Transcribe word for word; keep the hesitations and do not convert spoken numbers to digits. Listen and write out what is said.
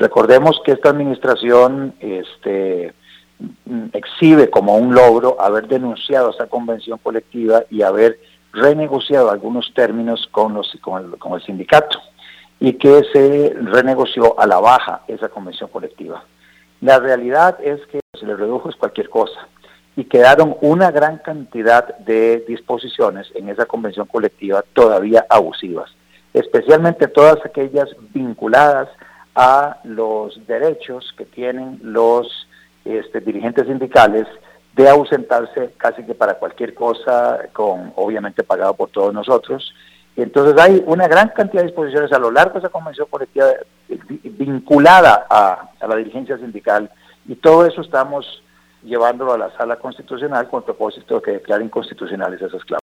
Recordemos que esta administración este, exhibe como un logro haber denunciado esa convención colectiva y haber renegociado algunos términos con, los, con, el, con el sindicato, y que se renegoció a la baja esa convención colectiva. La realidad es que se le redujo cualquier cosa y quedaron una gran cantidad de disposiciones en esa convención colectiva todavía abusivas, especialmente todas aquellas vinculadas a los derechos que tienen los este, dirigentes sindicales de ausentarse casi que para cualquier cosa, con obviamente pagado por todos nosotros. Entonces hay una gran cantidad de disposiciones a lo largo de esa convención colectiva vinculada a, a la dirigencia sindical, y todo eso estamos llevándolo a la sala constitucional con propósito de que declaren constitucionales esas cláusulas.